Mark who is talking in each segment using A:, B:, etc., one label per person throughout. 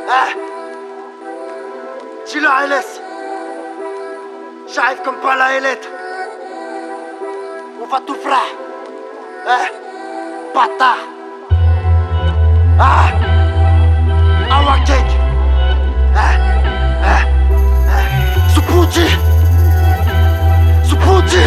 A: Dis-leur LS, j'arrive comme pas la Hélète. On va tout faire. Bâtard. Our cake. Soupoudi.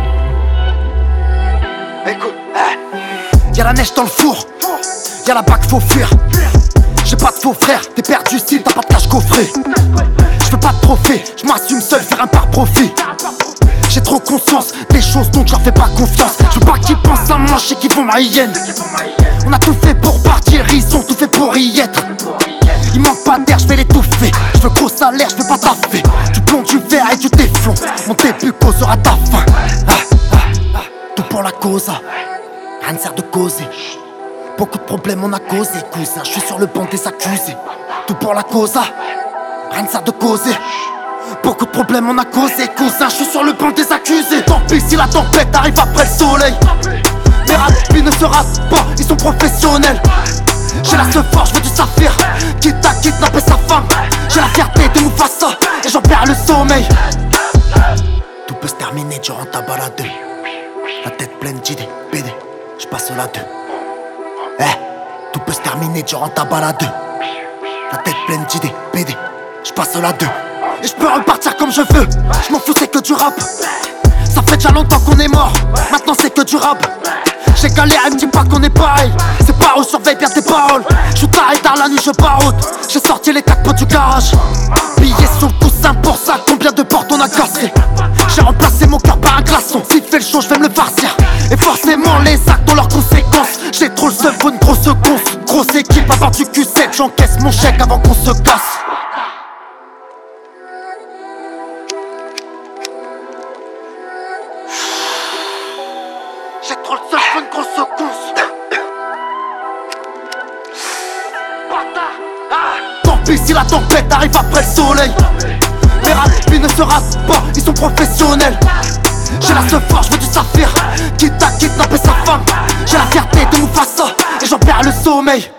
A: Écoute, y'a la neige dans le four, y'a la bac faut fuir. J'ai pas de faux frère, t'es perdu si t'as pas de cash coffré. J'veux pas de trophée, j'm'assume seul, faire un par profit. J'ai trop conscience des choses donc j'leur fais pas confiance. J'veux pas qu'ils pensent à moi, j'sais qu'ils vont ma hyène. On a tout fait pour partir, ils ont tout fait pour y être. Il manque pas d'air, j'vais l'étouffer. J'veux gros salaire, j'veux pas taffer. Du plomb, du verre et du téflon. Mon début causera ta fin. Tout pour la cause, rien ne sert de causer. Beaucoup de problèmes on a causé, cousin. J'suis sur le banc des accusés. Tout pour la cause, rien ne sert de causer. Beaucoup de problèmes on a causé, cousin. J'suis sur le banc des accusés. Tant pis si la tempête arrive après le soleil. Mes rapides ne se ratent pas, ils sont professionnels. J'ai la seule force, j'veux du saphir. Quitte à kidnapper sa femme. J'ai la fierté de Mufasa et j'en perds le sommeil. Tout peut se terminer durant ta balade. La tête pleine d'idées, BD, j'passe la 2. Tout peut se terminer durant ta balade. La tête pleine d'idées, BD, j'passe la 2. Et j'peux repartir comme je veux. J'm'en fous, c'est que du rap. Ça fait déjà longtemps qu'on est mort. Maintenant c'est que du rap. J'ai galéré, me dis pas qu'on est pareil. C'est pas où surveille bien tes paroles. J'suis tard et tard la nuit je baroute. J'ai sorti les 4 pots du garage. Billets sur le coussin pour ça. Combien de portes on a cassé. J'ai remplacé mon cœur par un glaçon. S'il fait le chaud j'vais me le farcir. Et forcément les actes ont leurs conséquences. J'ai trop le seum pour une grosse conce. Grosse équipe avant du Q7. J'encaisse mon chèque avant qu'on se casse. J'ai trop le seum pour une grosse conce. Tant pis si la tempête arrive après le soleil. Mes rapides ne se ratent pas, ils sont professionnels. J'ai la seule force, j'veux du saphir. Quitte à kidnapper sa femme. J'ai la fierté de Mufasa et j'en perds le sommeil.